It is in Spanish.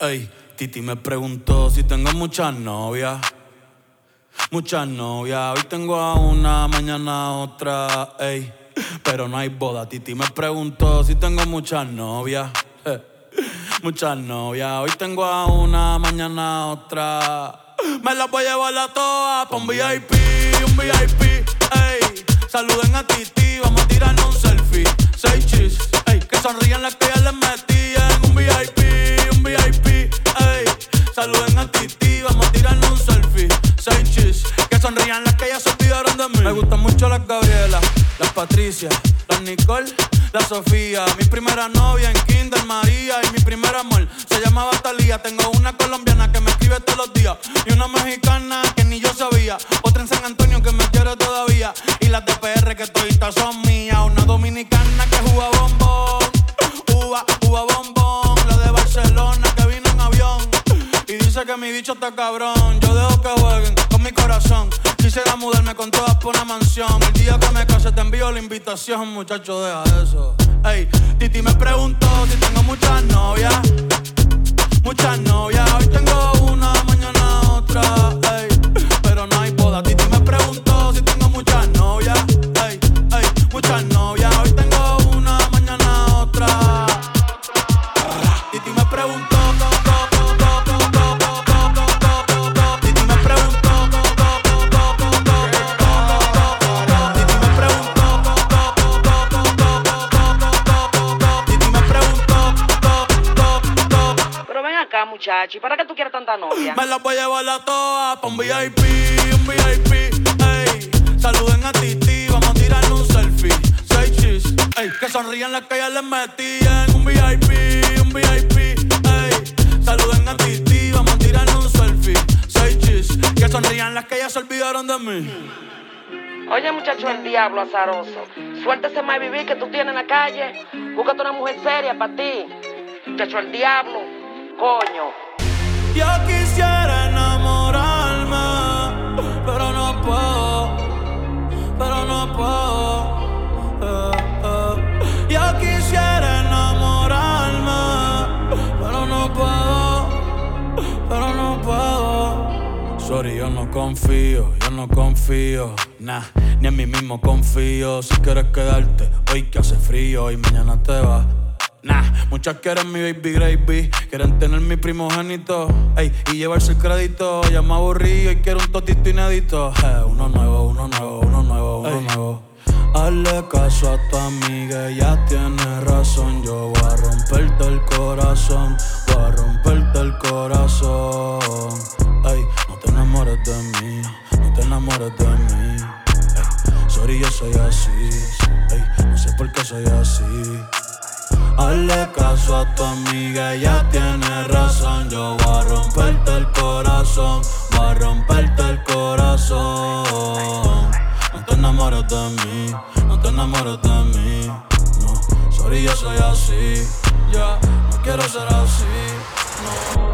Ey, Titi me preguntó si tengo muchas novias. Muchas novias, hoy tengo a una, mañana a otra, ey. Pero no hay boda. Titi me preguntó si tengo muchas novias. Muchas novias, hoy tengo a una, mañana a otra. Me las voy a llevar a todas pa' un VIP, ey. Saluden a Titi, vamos a tirarnos un selfie. 6 chis, ey. Que sonrían las que ya les metí en un VIP, ey. Saluden a Titi, vamos a tirarnos un selfie. 6 chis, que sonrían las que ya se olvidaron de mí. Me gustan mucho las Gabriela, las Patricia, las Nicole, la Sofía. Mi primera novia en Kinder María y mi primer amor se llamaba Talía. Tengo una colombiana que me escribe todos los días y una mexicana que ni yo sabía. Otra en San Antonio que me quiere todavía y las de PR que toditas son mías. Una dominicana que juega bombón, uva bombón. La de Barcelona que vino en avión y dice que mi bicho está cabrón. Yo dejo que jueguen con mi corazón. Quisiera mudarme con todas por una mansión. El día que me case te envío la invitación, muchacho, deja eso. Ey, Titi me preguntó si tengo muchas novias. Muchas novias, hoy tengo una, mañana otra, ey. Pero no hay boda. Titi me preguntó si tengo muchas novias. Ey, muchas novias, hoy tengo una, mañana otra. Titi me preguntó. Muchacho, ¿y para qué tú quieres tanta novia? Me las voy a llevar a todas pa' un VIP, ey. Saluden a Titi, vamos a tirarnos un selfie. 6 chis, ey. Que sonrían las que ya les metí en un VIP, ey. Saluden a Titi, vamos a tirarnos un selfie. 6 chis, que sonrían las que ya se olvidaron de mí. Oye, muchacho, el diablo azaroso. Suéltese más vivir que tú tienes en la calle. Búscate una mujer seria para ti. Muchacho, el diablo. Coño. Yo quisiera enamorarme, pero no puedo. Yo quisiera enamorarme, pero no puedo. Sorry, yo no confío, nah, ni en mí mismo confío. Si quieres quedarte, hoy que hace frío y mañana te vas. Nah, muchas quieren mi baby gravy, quieren tener mi primogénito, ey, y llevarse el crédito. Ya me aburrí y quiero un totito inédito. Uno nuevo. Hazle caso a tu amiga, ella tiene razón. Yo voy a romperte el corazón, ey, no te enamores de mí, ey. Sorry, yo soy así, ey, no sé por qué soy así. Hazle caso a tu amiga, ella tiene razón. Yo voy a romperte el corazón, No te enamores de mí, no. Sorry, yo soy así, ya, no quiero ser así, no.